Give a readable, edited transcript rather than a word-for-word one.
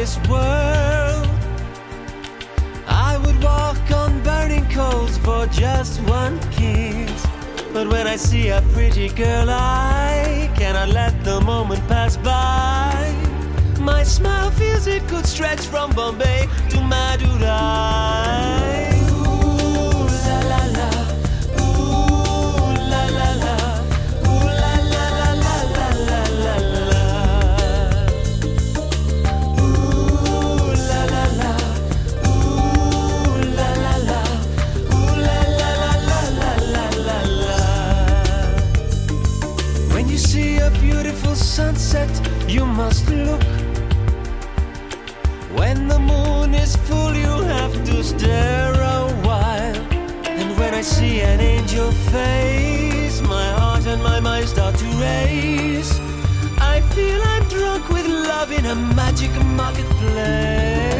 this world. I would walk on burning coals for just one kiss. But when I see a pretty girl, I cannot let the moment pass by. My smile feels it could stretch from Bombay to Madurai. Ooh la la la, ooh la la la, ooh la la la la la la la. Ooh la la la, ooh la la la, ooh la la la la la la. When you see a beautiful sunset, you must look. When the moon is full, you have to stare a while. And when I see an angel face, my heart and my mind start to race. I feel I'm drunk with love in a magic marketplace.